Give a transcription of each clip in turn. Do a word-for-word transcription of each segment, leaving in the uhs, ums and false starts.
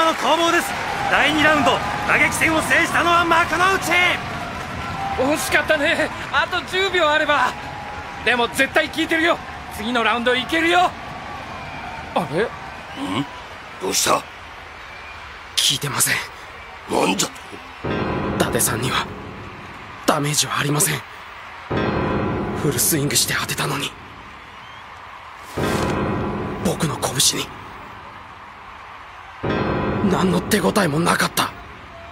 まの攻防です。だいにラウンド、打撃戦を制したのは幕の内。 惜しかったね。あとじゅうびょうあれば。でも絶対効いてるよ。次のラウンドいけるよ。あれ？ ん？どうした？ 効いてません。 なんだと？ 伊達さんにはダメージはありません。フルスイングして当てたのに、僕の拳に何の手応えもなかった。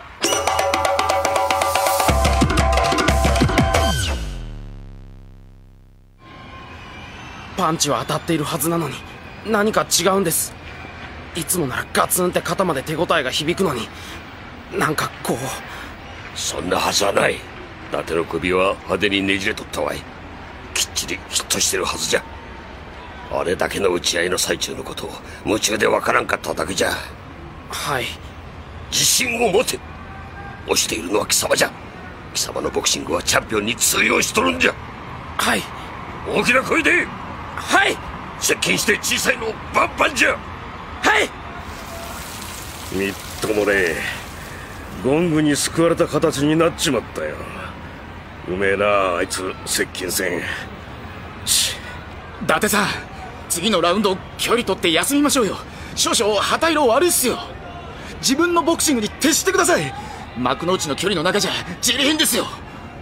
パンチは当たっているはずなのに何か違うんです。いつもならガツンって肩まで手応えが響くのに、なんかこう。 そんなはずはない。伊達の首は派手にねじれとったわい。きっちりヒットしてるはずじゃ。あれだけの打ち合いの最中のことを夢中でわからんかっただけじゃ。 はい。 自信を持て。押しているのは貴様じゃ。貴様のボクシングはチャンピオンに通用しとるんじゃ。 はい。 大きな声で。 はい。 接近して小さいのバンバンじゃ。 はい。 みっともねえ。ゴングに救われた形になっちまったよ。うめえなあいつ接近戦。 し伊達さん、次のラウンド距離取って休みましょうよ。少々旗色悪いっすよ。自分のボクシングに徹してください。幕の内の距離の中じゃジリ貧ですよ。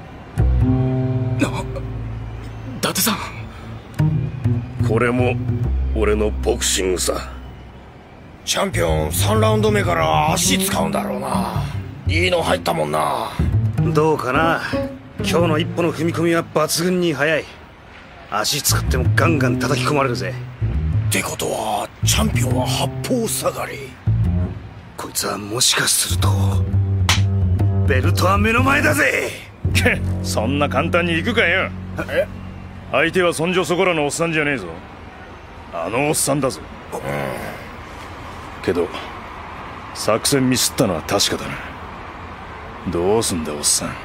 な、伊達さん、 これも俺のボクシングさ。 チャンピオンさんラウンド目から足使うんだろうな。いいの入ったもんな。 どうかな。今日の一歩の踏み込みは抜群に速い。足使ってもガンガン叩き込まれるぜ。 ってことはチャンピオンは八方下がり。 こいつはもしかするとベルトは目の前だぜ。 そんな簡単にいくかよ。 え？ 相手はそんじょそこらのおっさんじゃねえぞ。あのおっさんだぞ。 うん、 けど作戦ミスったのは確かだな。どうすんだおっさん。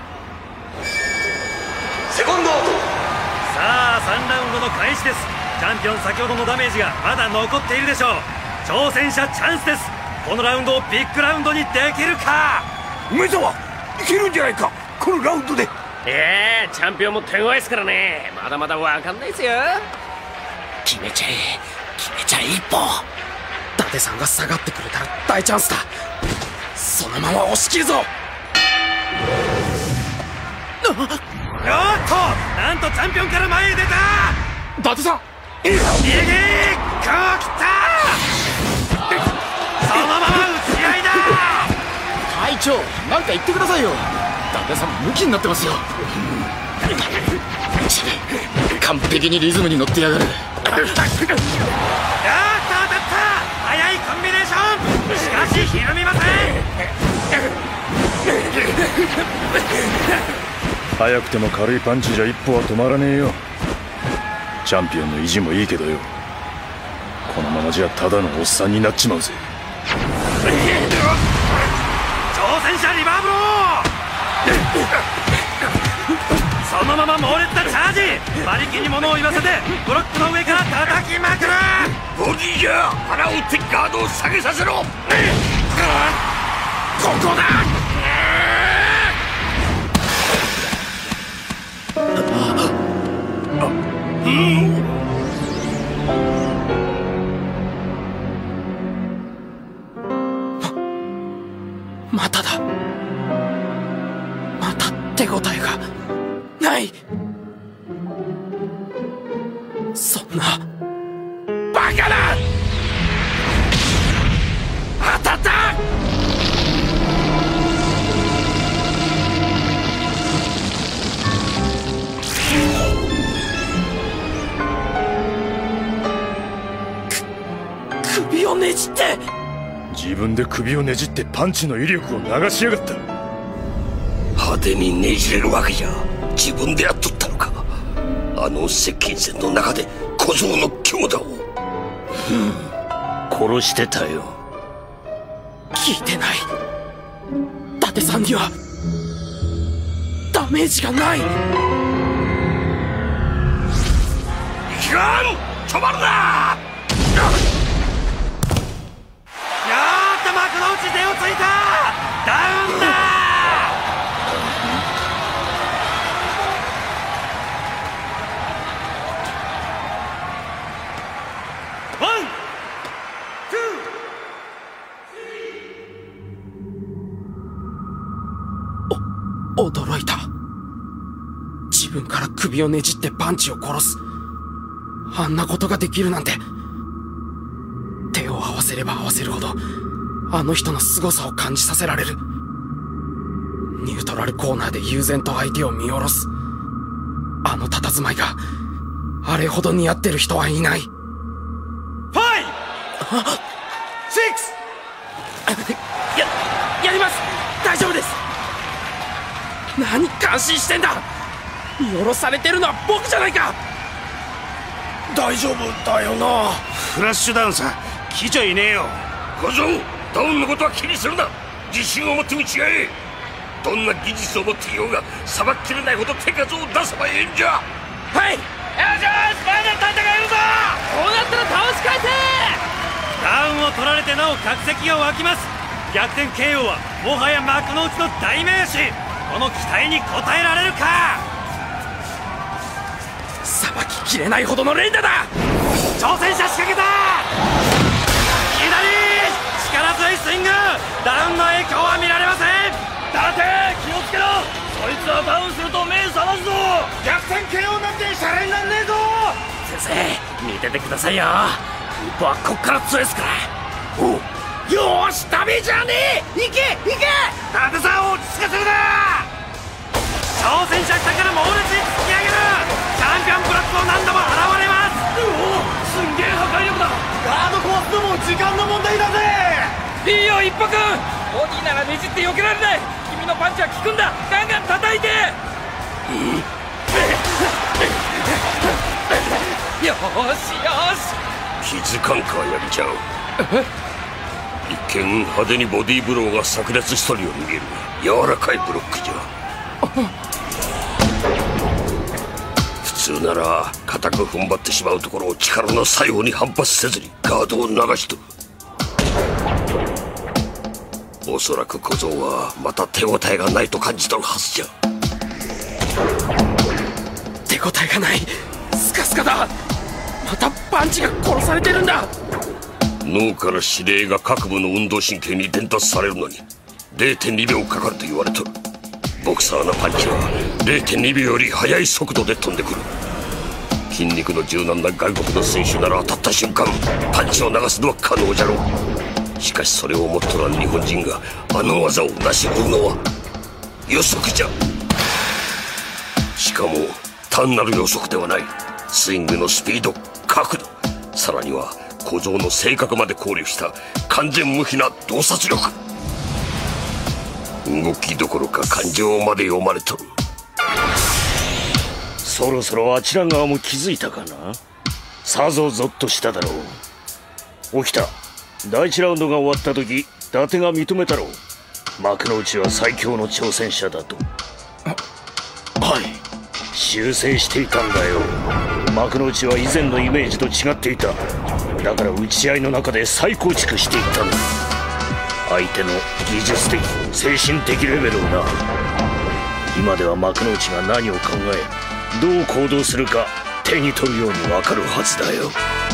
セコンドアウト。さあさんラウンドの開始です。チャンピオン先ほどのダメージがまだ残っているでしょう。挑戦者チャンスです。このラウンドをビッグラウンドにできるか。 梅沢いけるんじゃないか、このラウンドで。 ええー、チャンピオンも手強いですからね。まだまだわかんないですよ。 決めちゃえ、決めちゃえ一歩。伊達さんが下がってくれたら大チャンスだ。そのまま押し切るぞ。 おっと、なんとチャンピオンから前へ出た。 伊達さん、 逃げー、こう来た。そのまま打ち合いだ。 会長、なんか言ってくださいよ。伊達さんムキになってますよ。完璧にリズムに乗ってやがる。 やーっと当たった。速いコンビネーション。しかしひるみません。 速くても軽いパンチじゃ一歩は止まらねえよ。チャンピオンの意地もいいけどよ、このままじゃただのおっさんになっちまうぜ。 挑戦者リバーブロー。そのまま猛烈なチャージ。馬力に物を言わせてブロックの上から叩きまくる。 ボディじゃ腹を打ってガードを下げさせろ。ここだ。 まただ。また手応えがない。そんなバカな。当たった。 首をねじって。 自分で首をねじってパンチの威力を流しやがった。 派手にねじれるわけじゃ。自分でやっとったのか。あの接近戦の中で小僧の強打を。殺してたよ。 聞いてない。伊達さんにはダメージがない。 いかん、止まるな。 やーっと幕の内。 驚いた。自分から首をねじってパンチを殺す。あんなことができるなんて。手を合わせれば合わせるほどあの人の凄さを感じさせられる。ニュートラルコーナーで悠然と相手を見下ろすあの佇まいがあれほど似合ってる人はいない。ファイシックスや、やります。大丈夫です。何感心してんだ。見下ろされてるのは僕じゃないか。 大丈夫だよな。 フラッシュダウンさ、来ちゃいねえよ。小僧、ダウンのことは気にするな。自信を持って打ち合え。どんな技術を持っていようがさばききれないほど手数を出せばええんじゃ。 はい。よしよし、まだ戦えるぞ。こうなったら倒し返せ。 ダウンを取られてなお客席が湧きます。逆転 ケーオー はもはや幕の内の代名詞。この期待に応えられるか。 さばききれないほどの連打だ。 挑戦者仕掛けた。左力強いスイング。ダウンの影響は見られません。 伊達、気をつけろ。そいつはダウンすると目覚ますぞ。 逆転 ケーオー なんてシャレになんねえぞ。 先生、見ててくださいよ。一歩はこっから強いですから。 およーし、ダメじゃねえ。行け行け。 伊達さんを落ち着かせるな。挑戦者下から猛烈に突き上げる。チャンピオンブロックも何度も現れます。 うお、すんげえ破壊力だ。 ガード壊すのも時間の問題だぜ。 いいよ一歩くん。ボディならねじって避けられない。君のパンチは効くんだ。ガンガン叩いて。よしよし。 気づかんか、やりちゃん。一見派手にボディーブローが炸裂しとるように見えるが、柔らかいブロックじゃ。普通なら固く踏ん張ってしまうところを力の作用に反発せずにガードを流しとる。おそらく小僧はまた手応えがないと感じとるはずじゃ。 手応えがない。スカスカだ。またパンチが殺されてるんだ。 脳から指令が各部の運動神経に伝達されるのに れいてんにびょうかかると言われとる。ボクサーのパンチは れいてんにびょうより速い速度で飛んでくる。筋肉の柔軟な外国の選手なら当たった瞬間パンチを流すのは可能じゃろう。しかしそれをもっとらん日本人があの技を成し得るのは予測じゃ。しかも単なる予測ではない。スイングのスピード、角度、さらには小僧の性格まで考慮した完全無比な洞察力。動きどころか感情まで読まれとる。 そろそろあちら側も気づいたかな。さぞゾッとしただろう。起きた。第一ラウンドが終わった時、伊達が認めたろう。幕の内は最強の挑戦者だと。 はい。 修正していたんだよ。幕の内は以前のイメージと違っていた。だから打ち合いの中で再構築していったんだ。相手の技術的、精神的レベルをな。今では幕の内が何を考え、どう行動するか手に取るように分かるはずだよ。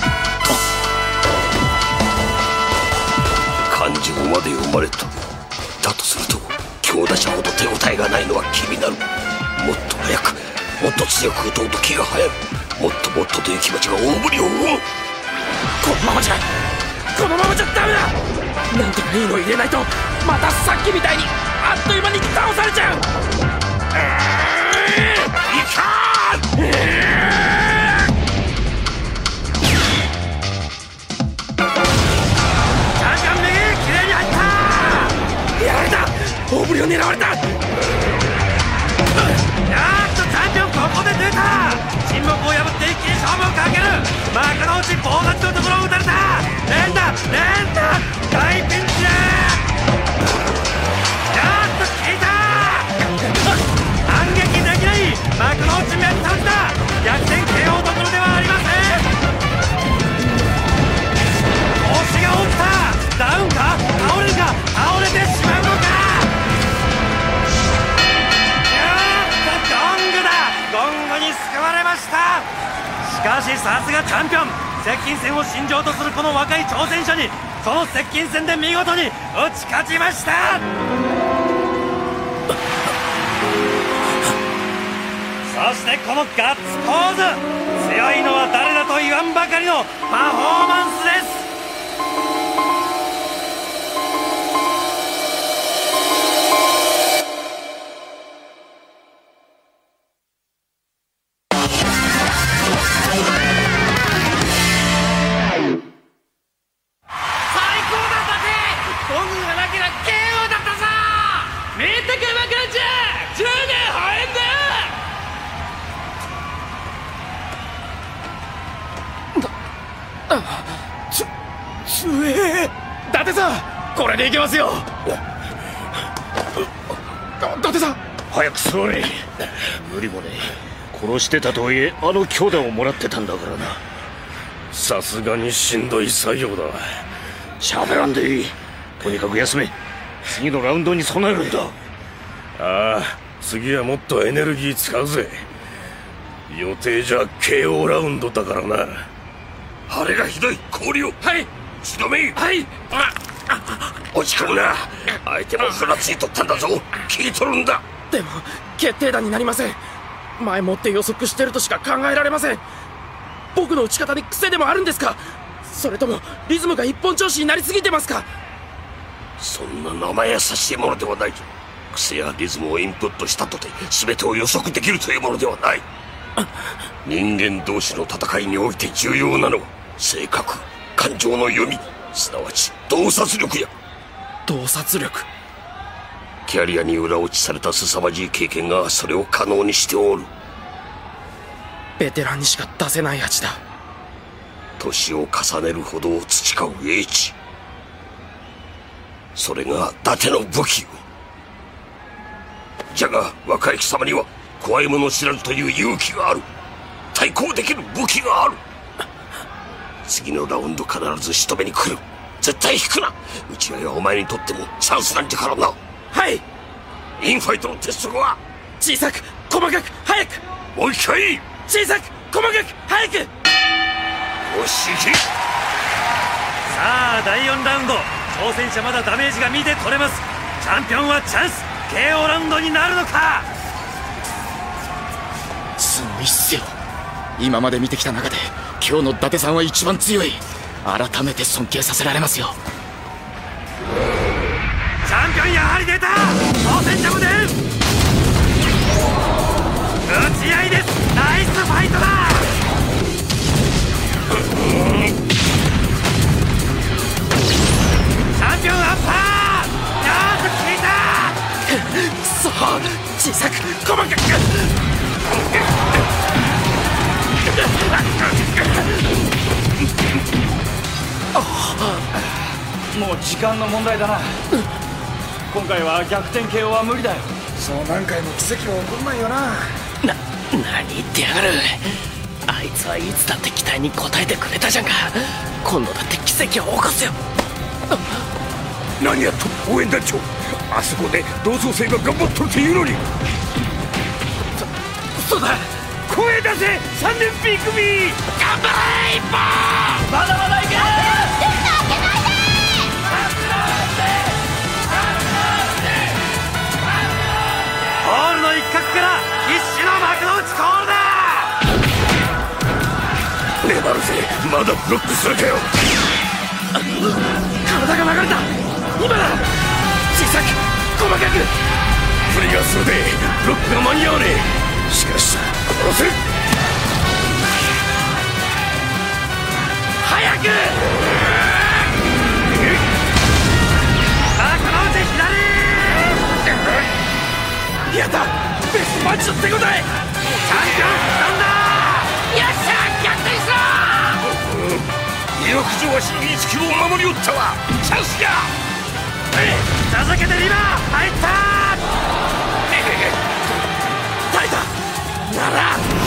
感情まで読まれとる。だとすると強打者ほど手応えがないのは気になる。もっと早く、もっと強く打とうと気が早る。もっともっとという気持ちが大振りを生む。 このままじゃこのままじゃダメだ。なんとかいいの入れないとまたさっきみたいにあっという間に倒されちゃう。 いかん。 大振りを狙われた。やっとチャンピオンここで出た。沈黙を破って一気に勝負をかける。幕の内棒立ちのところを打たれた。連打連打大ピンチだ。やっと効いた。反撃できない。幕の内メンタルだ。逆転 ケーオー どころではありません。腰が落ちた。ダウンか倒れるか。倒れてしまうのか。ゴングに救われました。しかしさすがチャンピオン。接近戦を信条とするこの若い挑戦者にその接近戦で見事に打ち勝ちました。 このガッツポーズ、強いのは誰だと言わんばかりのパフォーマンスです。 伊達さん、これでいけますよ。伊達さん、 早く座れ。無理もねえ。殺してたとはいえあの強打をもらってたんだからな。 さすがにしんどい作業だ。 喋らんでいい。とにかく休め。次のラウンドに備えるんだ。 ああ、次はもっとエネルギー使うぜ。予定じゃ ケーオー ラウンドだからな。 あれがひどい。氷を。 はい。 しのめ。 はい。 落ち込むな。相手もふらついとったんだぞ。聞いとるんだ。 でも決定打になりません。前もって予測してるとしか考えられません。僕の打ち方に癖でもあるんですか？それともリズムが一本調子になりすぎてますか？ そんな生優しいものではない。癖やリズムをインプットしたとて全てを予測できるというものではない。人間同士の戦いにおいて重要なのは性格、感情の読み、すなわち洞察力や。 洞察力。 キャリアに裏打ちされた凄まじい経験がそれを可能にしておる。 ベテランにしか出せない味だ。 年を重ねるほど培う英知、それが伊達の武器よ。じゃが若い貴様には怖いもの知らずという勇気がある。対抗できる武器がある。次のラウンド必ず仕留めに来る。絶対引くな。打ち合いはお前にとってもチャンスなんじゃからな。 はい。 インファイトの鉄則は小さく細かく早く。 もう一回。 小さく細かく早く。 よし行け。 さあだいよんラウンド、挑戦者まだダメージが見て取れます。チャンピオンはチャンス ケーオー ラウンドになるのか。 すごいっすよ。今まで見てきた中で今日の伊達さんは一番強い。改めて尊敬させられますよ。 チャンピオンやはり出た。挑戦者も出る。打ち合いです。ナイスファイトだ。チャンピオンアッパー。よく効いた。 くそ、小さく細かく。 もう時間の問題だな。今回は逆転 ケーオー は無理だよ。 そう何回も奇跡は起こんないよな。 な、何言ってやがる。あいつはいつだって期待に応えてくれたじゃんか。今度だって奇跡を起こすよ。 何やっと応援団長。あそこで同窓生が頑張っとるというのに。 そ、そうだ。 声出せさんねん ピー組。 頑張れ一本。まだまだいけ。 ホールの一角から必死の幕内コールだ。 粘るぜ。まだブロックするかよ。 体が流れた。今だ。小さく細かく。 プレイヤー数でブロックが間に合わねえ。しかし殺せ。 早く。 幕内左。 やった。ベストマッチの手応え。チャンピオンなんだ。よっしゃ逆転しろ。 よく上は真に地球を守りおったわ。チャンスや。 続けてリバー入った。 耐えたなら。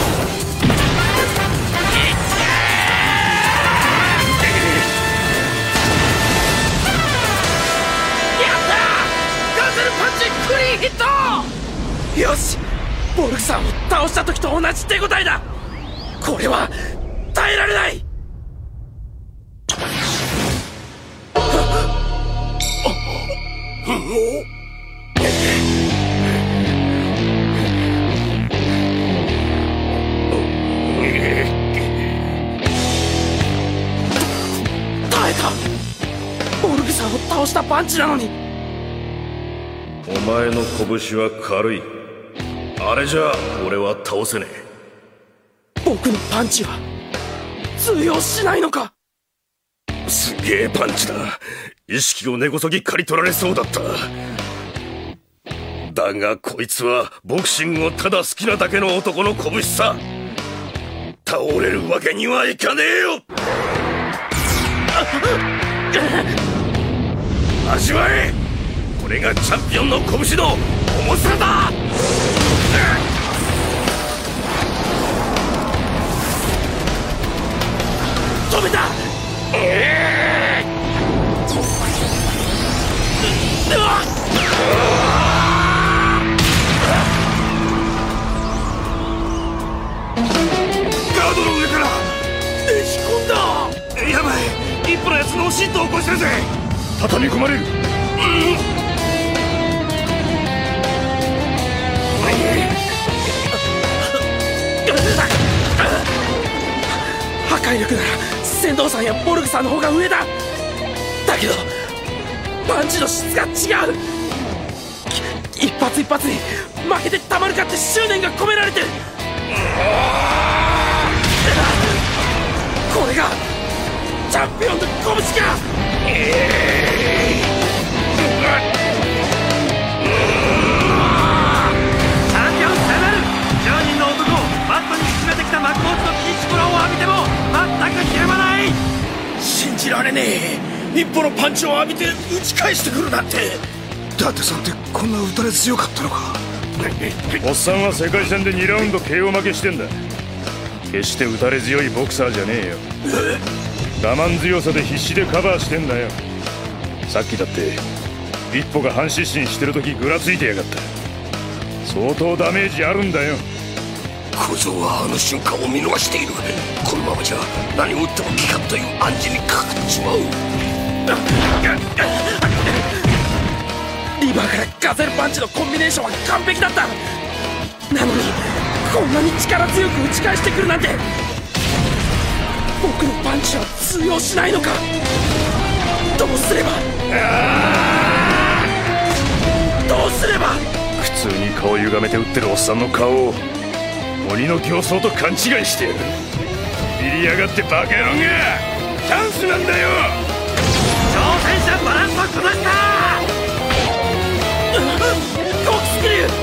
やった。ガゼルパンチクリーンヒット。よし、ボルクさんを倒した時と同じ手応えだ。これは耐えられない。 パンチなのに。 お前の拳は軽い。あれじゃ俺は倒せねえ。 僕のパンチは通用しないのか。 すげえパンチだ。意識を根こそぎ刈り取られそうだった。だがこいつはボクシングをただ好きなだけの男の拳さ。倒れるわけにはいかねえよ。味わえ。これがチャンピオンの拳の重さだ。 止めた。えーうわっガードの上からねじ込んだ。やばい、一歩のやつのシートを起こしてるぜ。畳み込まれる。うん、 破壊力なら船頭さんやボルグさんの方が上だ。だけどパンチの質が違う。一発一発に負けてたまるかって執念が込められてる。これがチャンピオンの拳か。えーチャンピオンさよなる。じゅうにんの男をマットに沈めてきた幕内のピンチコラを浴びても全くひるまない。 信じられねえ。一歩のパンチを浴びて打ち返してくるなんて。伊達さんってこんな打たれ強かったのか。 おっさんは世界戦でにラウンド ケーオー 負けしてんだ。決して打たれ強いボクサーじゃねえよ。我慢強さで必死でカバーしてんだよ。さっきだって一歩が半失神してる時ぐらついてやがった。相当ダメージあるんだよ。 小僧はあの瞬間を見逃している。このままじゃ何を打っても効かんという暗示にかかっちまう。 リバーからガゼルパンチのコンビネーションは完璧だった。なのにこんなに力強く打ち返してくるなんて。僕のパンチは通用しないのか。どうすればどうすれば。 普通に顔歪めて打ってるおっさんの顔を鬼の形相と勘違いしてやる。ビビりやがってバカ野郎が。チャンスなんだよ。 挑戦者バランスを崩した。 コークスクリュー。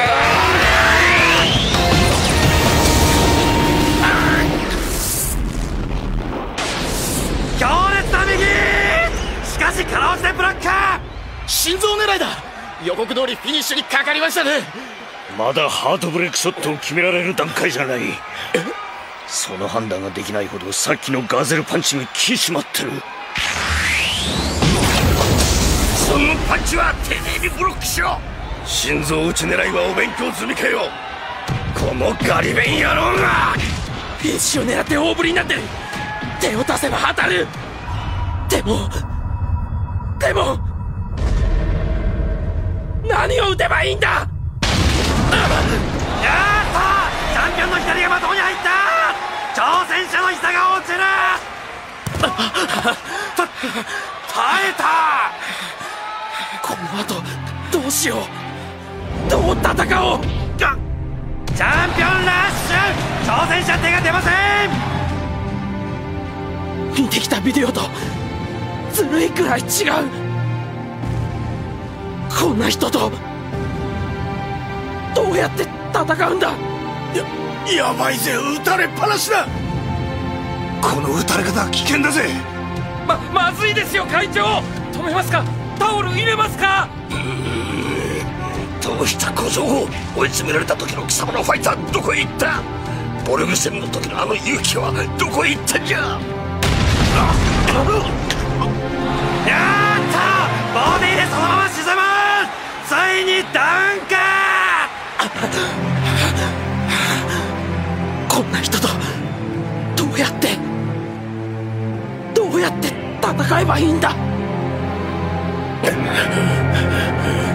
強烈な右。しかし辛うじてブロック。 心臓狙いだ。予告通りフィニッシュにかかりましたね。 まだハートブレイクショットを決められる段階じゃない。その判断ができないほどさっきのガゼルパンチが効きしまってる。 そのパンチは丁寧にブロックしろ。 心臓打ち狙いはお勉強済みかよ。このガリ勉野郎が。 フィニッシュを狙って大振りになってる。手を出せば当たる。でもでも何を打てばいいんだ。 やーっとチャンピオンの左が的に入った。挑戦者の膝が落ちる。た耐えた。 この後どうしよう。どう戦おう。 チャンピオンラッシュ。挑戦者手が出ません。 見てきたビデオとずるいくらい違う。こんな人とどうやって戦うんだ。 や、やばいぜ。撃たれっぱなしだ。この撃たれ方危険だぜ。 ま、まずいですよ会長。止めますか。タオル入れますか。 どうした小僧。追い詰められた時の貴様のファイターどこへ行った。ボルグ戦の時のあの勇気はどこへ行ったんじゃ。 やーっとボディでそのまま沈む。ついにダウンか。 こんな人とどうやってどうやって戦えばいいんだ。